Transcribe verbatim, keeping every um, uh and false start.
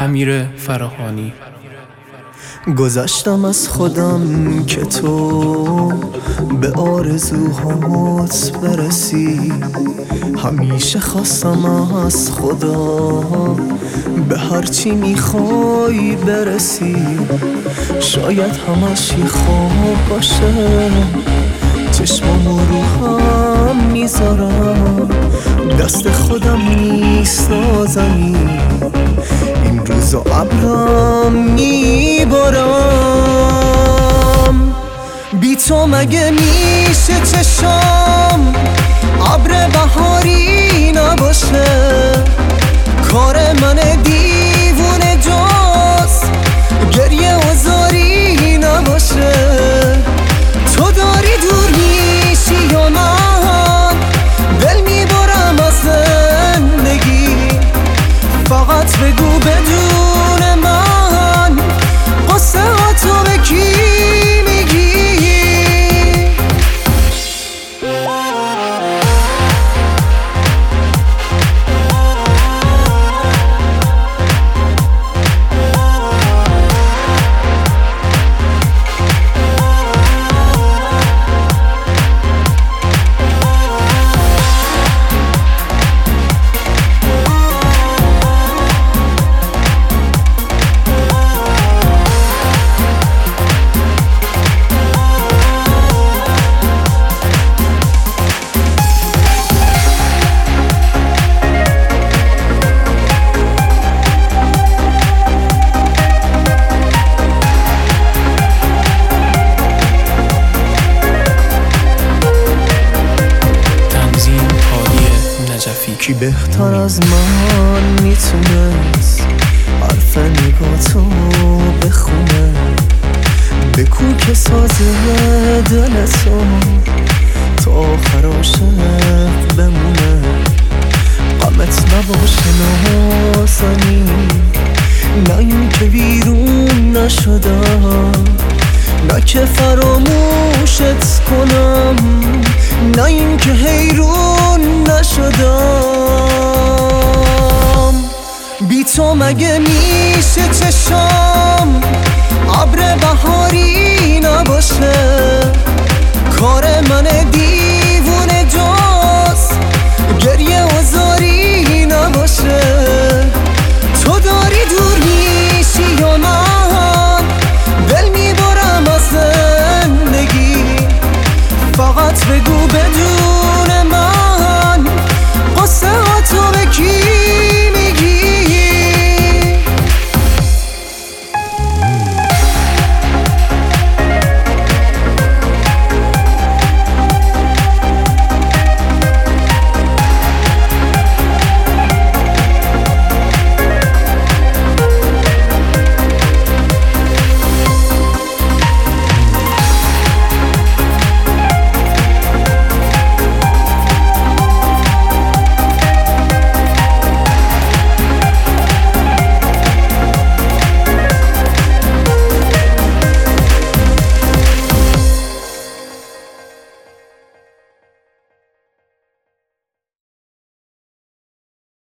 امیر فراهانی. گذشتم از خودم که تو به آرزوهات برسی. همیشه خواستم از خدا به هرچی میخوای برسی. شاید همش یه خواب باشه، چشمامو رو هم میذارم، دست خودم میسازم، این روزا ابرم میبارم. بی تو مگه میشه چشام ابر بهاری نباشه؟ کار من دیوونه جاست گریه و زاری نباشه. تو داری دور میشی یا من دل میبارم از زندگی. فقط بگو بدون من قصه ها تو به کی میگی؟ کی بهتر از من میتونست حرف نگاتو بخونه؟ بگو که سازه دلتو تا آخر عاشق بمونه. غمت نباشه نازنی، نه این که بیرون نشدم، نه که فراموشت کنم، نه این که حیرون نشدم. بی تو مگه میشه چشام ابر بهاری نباشه؟ کار من دیوونه جاست گریه و زاری نباشه.